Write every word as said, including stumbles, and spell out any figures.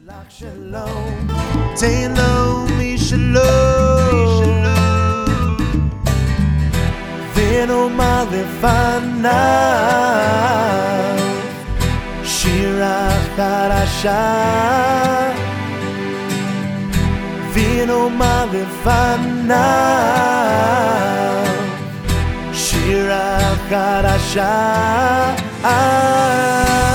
Shalach shalom, Telom shalom, V'nomar lefanav, Shira chadasha, V'nomar lefanav, Shira chadasha.